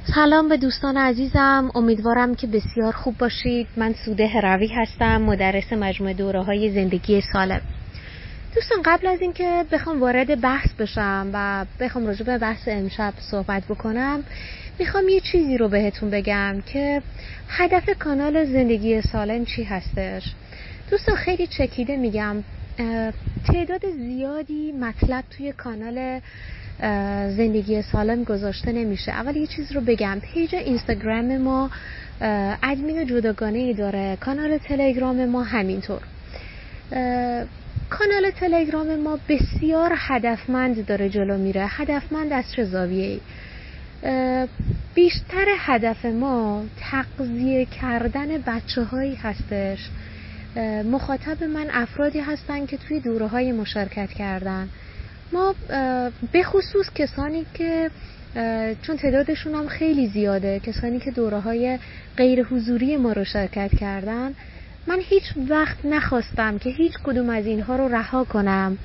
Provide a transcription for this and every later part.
سلام به دوستان عزیزم، امیدوارم که بسیار خوب باشید. من سوده هروی هستم، مدرس مجموعه دوره‌های زندگی سالم. دوستان قبل از اینکه بخوام وارد بحث بشم و بخوام راجع به بحث امشب صحبت بکنم، میخوام یه چیزی رو بهتون بگم که هدف کانال زندگی سالم چی هستش. دوستان خیلی چکیده میگم، تعداد زیادی مطلب توی کانال زندگی سالم گذاشته نمیشه. اول یه چیز رو بگم، پیج اینستاگرام ما ادمین جداگانه‌ای داره، کانال تلگرام ما همینطور. کانال تلگرام ما بسیار هدفمند داره جلو میره. هدفمند از چه زاویه‌ای؟ بیشتر هدف ما تغذیه کردن بچه‌هایی هستش. مخاطب من افرادی هستن که توی دوره‌های مشارکت کردن. ما به خصوص کسانی که چون تعدادشون هم خیلی زیاده، کسانی که دوره‌های غیر حضوری ما رو شرکت کردن، من هیچ وقت نخواستم که هیچ کدوم از اینها رو رها کنم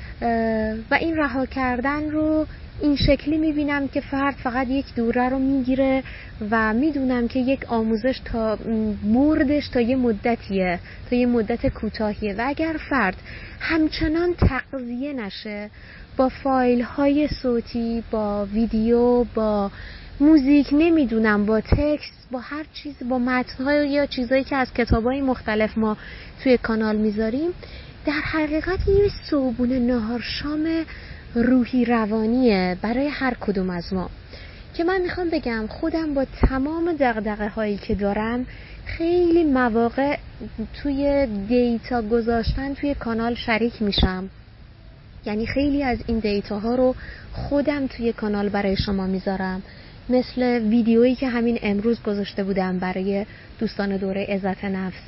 و این رها کردن رو این شکلی میبینم که فرد فقط یک دوره رو میگیره و میدونم که یک آموزش تا بردش تا یه مدتیه، تا یه مدت کوتاهیه و اگر فرد همچنان تغذیه نشه با فایل های صوتی، با ویدیو، با موزیک، نمیدونم با تکست، با هر چیز، با متن‌های یا چیزایی که از کتاب‌های مختلف ما توی کانال میذاریم، در حقیقت یه صبحونه نهار شام روحی روانیه برای هر کدوم از ما که من میخوام بگم خودم با تمام دغدغه هایی که دارم خیلی مواقع توی دیتا گذاشتن توی کانال شریک میشم. یعنی خیلی از این دیتا ها رو خودم توی کانال برای شما میذارم، مثل ویدیویی که همین امروز گذاشته بودم برای دوستان دوره عزت نفس.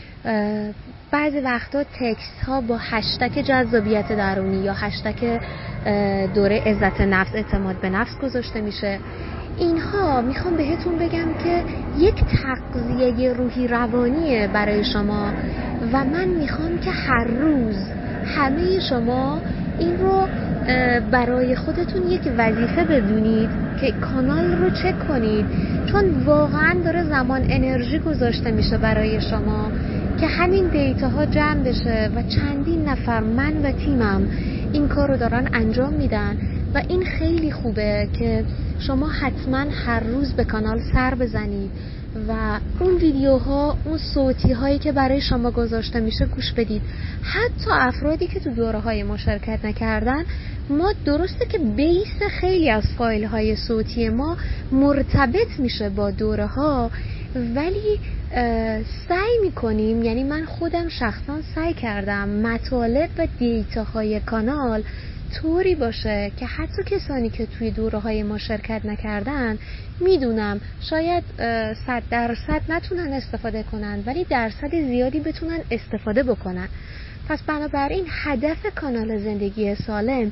بعضی وقتا تکست ها با هشتگ جذابیت درونی یا هشتگ دوره عزت نفس، اعتماد به نفس گذاشته میشه. اینها میخوام بهتون بگم که یک تغذیه روحی روانیه برای شما و من میخوام که هر روز همه شما این رو برای خودتون یک وظیفه بدونید که کانال رو چک کنید، چون واقعا داره زمان انرژی گذاشته میشه برای شما که همین دیتاها جمع بشه و چندین نفر، من و تیمم، این کار رو دارن انجام میدن و این خیلی خوبه که شما حتما هر روز به کانال سر بزنید و اون ویدیوها، اون صوتی هایی که برای شما گذاشته میشه گوش بدید. حتی افرادی که تو دوره های مشارکت نکردن، ما درسته که بیس خیلی از فایل های صوتی ما مرتبط میشه با دوره ها، ولی سعی میکنیم، یعنی من خودم شخصا سعی کردم مطالب و دیتا های کانال طوری باشه که حتی کسانی که توی دوره های ما شرکت نکردن، میدونم شاید 100% نتونن استفاده کنن ولی درصد زیادی بتونن استفاده بکنن. پس بنابراین هدف کانال زندگی سالم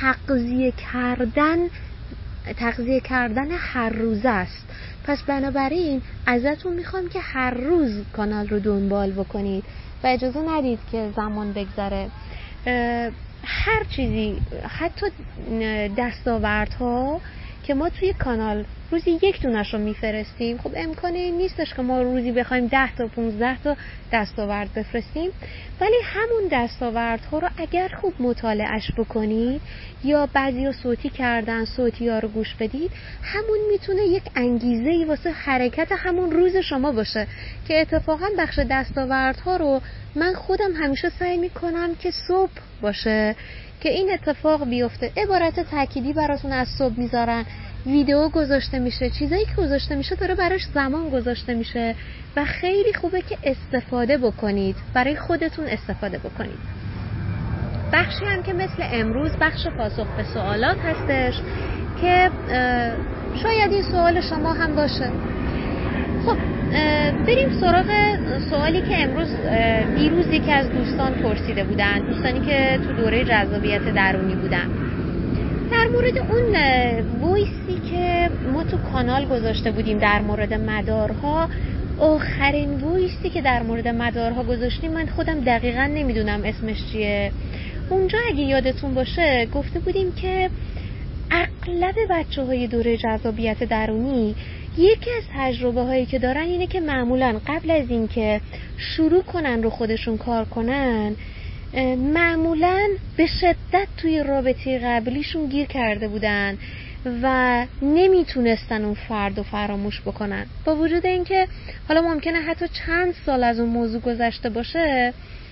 تغذیه کردن هر روزه است. پس بنابراین ازتون میخوام که هر روز کانال رو دنبال بکنید و اجازه ندید که زمان بگذره. هر چیزی، حتی دستاوردها که ما توی کانال روزی یک دونش رو میفرستیم، خب امکانی نیستش که ما روزی بخوایم 10 تا 15 تا دستاورد بفرستیم، ولی همون دستاوردها رو اگر خوب مطالعهش بکنید یا بعضی صوتی کردن، صوتی ها رو گوش بدید، همون میتونه یک انگیزه‌ای واسه حرکت همون روز شما باشه که اتفاقا بخش دستاوردها رو من خودم همیشه سعی میکنم که صبح باشه که این اتفاق بیفته. عبارت تأکیدی براتون از صبح میذارن، ویدیو گذاشته میشه، چیزایی که گذاشته میشه داره براش زمان گذاشته میشه و خیلی خوبه که استفاده بکنید، برای خودتون استفاده بکنید. بخشی هم که مثل امروز بخش پاسخ به سوالات هستش که شاید این سوال شما هم باشه. خب بریم سراغ سوالی که دیروز یکی از دوستان پرسیده بودن، دوستانی که تو دوره جذابیت درونی بودن، در مورد اون وایسی که ما تو کانال گذاشته بودیم در مورد مدارها. آخرین وایسی که در مورد مدارها گذاشتیم، من خودم دقیقا نمیدونم اسمش چیه. اونجا اگه یادتون باشه گفته بودیم که اغلب بچه‌های دوره جذابیت درونی یکی از تجربه هایی که دارن اینه که معمولاً قبل از اینکه شروع کنن رو خودشون کار کنن معمولاً به شدت توی رابطه قبلیشون گیر کرده بودن و نمیتونستن اون فرد رو فراموش بکنن، با وجود اینکه حالا ممکنه حتی چند سال از اون موضوع گذشته باشه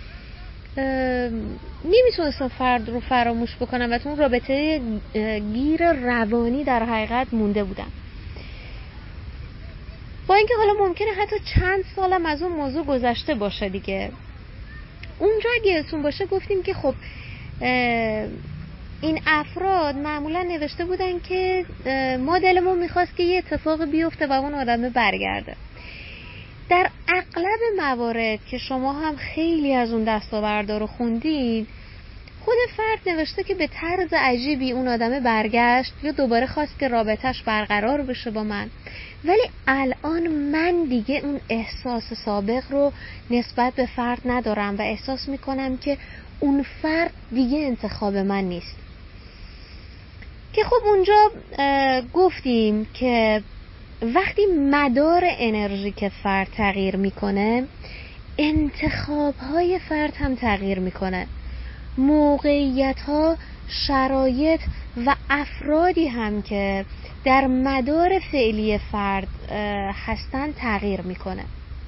نمیتونستن فرد رو فراموش بکنن و تو اون رابطه گیر روانی در حقیقت مونده بودن. با اینکه حالا ممکنه حتی چند سالم از اون موضوع گذشته باشه دیگه. اونجا اگه یادتون باشه گفتیم که خب این افراد معمولا نوشته بودن که ما دلمون میخواست که یه اتفاق بیفته و اون آدم برگرده. در اغلب موارد که شما هم خیلی از اون دستاوردا رو خوندین، خود فرد نوشته که به طرز عجیبی اون آدم برگشت یا دوباره خواست که رابطش برقرار بشه با من، ولی الان من دیگه اون احساس سابق رو نسبت به فرد ندارم و احساس میکنم که اون فرد دیگه انتخاب من نیست. که خب اونجا گفتیم که وقتی مدار انرژیک فرد تغییر میکنه، انتخابهای فرد هم تغییر میکنه. موقعیت‌ها، شرایط و افرادی هم که در مدار فعلی فرد هستن تغییر میکنه.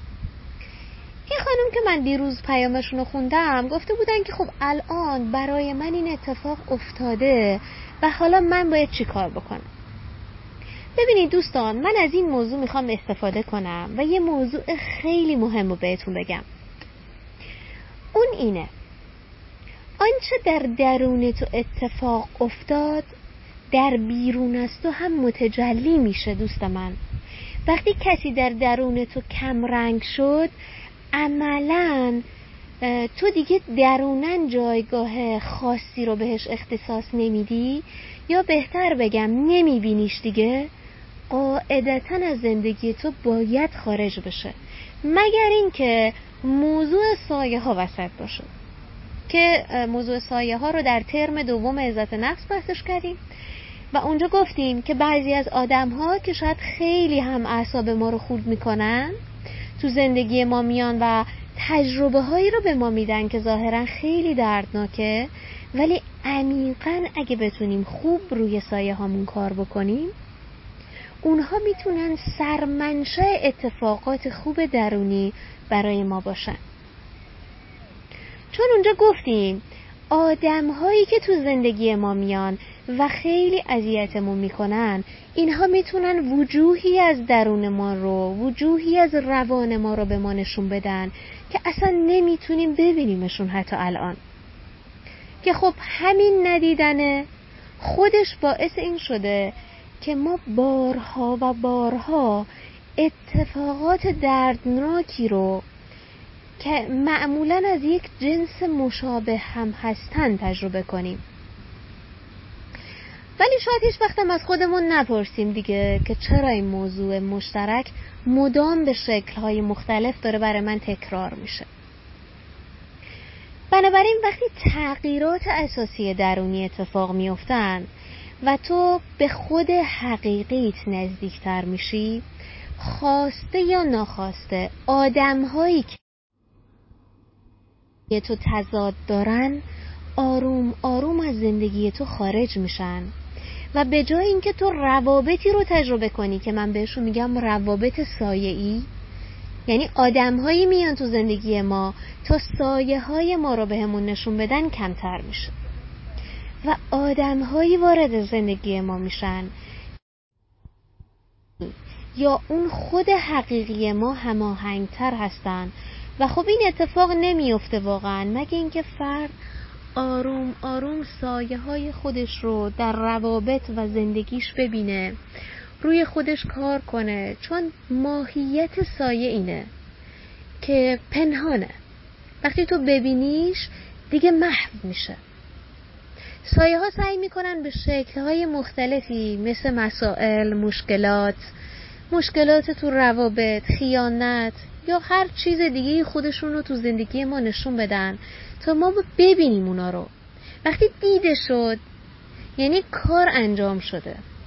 این خانم که من دیروز پیامشون رو خوندم گفته بودن که خب الان برای من این اتفاق افتاده و حالا من باید چی کار بکنم. ببینید دوستان، من از این موضوع میخوام استفاده کنم و یه موضوع خیلی مهم رو بهتون بگم. اون اینه: آنچه در درون تو اتفاق افتاد در بیرون از تو هم متجلی میشه. دوست من، وقتی کسی در درون تو کم رنگ شد، عملاً تو دیگه درونن جایگاه خاصی رو بهش اختصاص نمیدی، یا بهتر بگم نمیبینیش دیگه، قاعدتاً از زندگی تو باید خارج بشه، مگر اینکه موضوع سایه ها وسط باشه، که موضوع سایه ها رو در ترم دوم عزت نفس بحثش کردیم و اونجا گفتیم که بعضی از آدم ها که شاید خیلی هم اعصاب ما رو خورد میکنن تو زندگی ما میان و تجربه هایی رو به ما میدن که ظاهرا خیلی دردناکه، ولی عمیقاً اگه بتونیم خوب روی سایه هامون کار بکنیم، اونها میتونن سرمنشأ اتفاقات خوب درونی برای ما باشن. چون اونجا گفتیم آدم هایی که تو زندگی ما میان و خیلی اذیتمون میکنن، اینها میتونن وجوهی از درون ما رو، وجوهی از روان ما رو به ما نشون بدن که اصلا نمیتونیم ببینیمشون حتی الان. که خب همین ندیدنه خودش باعث این شده که ما بارها و بارها اتفاقات دردناکی رو که معمولاً از یک جنس مشابه هم هستن تجربه کنیم. ولی شاید هیچ وقتم از خودمون نپرسیم دیگه که چرا این موضوع مشترک مدام به شکل‌های مختلف داره برای من تکرار میشه. بنابراین وقتی تغییرات اساسی درونی اتفاق میافتن و تو به خود حقیقیت نزدیکتر میشی، خواسته یا ناخواسته آدم‌هایی که تو تضاد دارن آروم آروم از زندگی تو خارج میشن و به جای اینکه تو روابطی رو تجربه کنی که من بهشون میگم روابط سایه‌ای، یعنی آدم‌هایی میان تو زندگی ما تا سایه‌های ما رو بهمون نشون بدن، کمتر میشه و آدم‌هایی وارد زندگی ما میشن یا اون خود حقیقی ما هماهنگتر هستن. و خب این اتفاق نمیفته واقعا مگه اینکه فرد آروم آروم سایه های خودش رو در روابط و زندگیش ببینه، روی خودش کار کنه، چون ماهیت سایه اینه که پنهانه، وقتی تو ببینیش دیگه محو میشه. سایه ها سعی میکنن به شکل های مختلفی مثل مسائل، مشکلات تو روابط، خیانت یا هر چیز دیگه خودشون رو تو زندگی ما نشون بدن تا ما ببینیم اونا رو. وقتی دیده شد یعنی کار انجام شده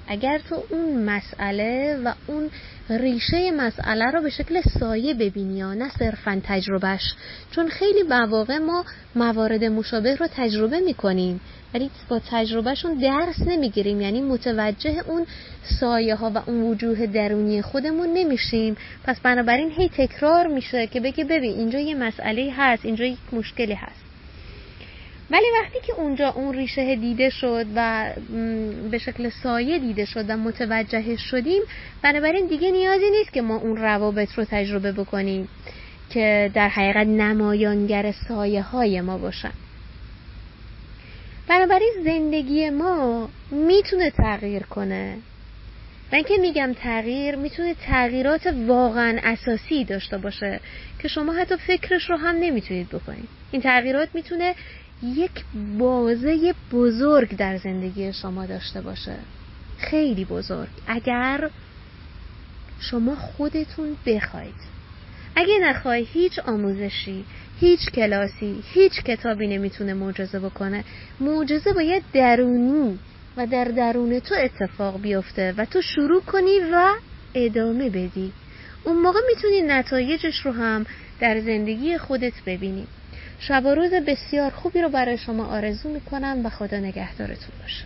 اگر تو اون مسئله و اون ریشه مسئله رو به شکل سایه ببینی یا نه صرفاً تجربهش، چون خیلی مواقع ما موارد مشابه رو تجربه میکنیم ولی با تجربهشون درس نمیگیریم، یعنی متوجه اون سایه ها و اون وجوه درونی خودمون نمیشیم. پس بنابراین هی تکرار میشه که بگی ببین اینجا یه مسئله هست، اینجا یک مشکلی هست. ولی وقتی که اونجا اون ریشه دیده شد و به شکل سایه دیده شد و متوجه شدیم، بنابراین دیگه نیازی نیست که ما اون روابط رو تجربه بکنیم که در حقیقت نمایانگر سایه های ما باشن. بنابراین زندگی ما میتونه تغییر کنه. من که میگم تغییر، میتونه تغییرات واقعا اساسی داشته باشه که شما حتی فکرش رو هم نمیتونید بکنید. این تغییرات میتونه یک بازه بزرگ در زندگی شما داشته باشه، خیلی بزرگ، اگر شما خودتون بخواید. اگه نخوای، هیچ آموزشی، هیچ کلاسی، هیچ کتابی نمیتونه معجزه بکنه. معجزه باید درونی و در درون تو اتفاق بیفته و تو شروع کنی و ادامه بدی. اون موقع میتونی نتایجش رو هم در زندگی خودت ببینی. شب و روز بسیار خوبی رو برای شما آرزو میکنم و خدا نگهدارتون باشه.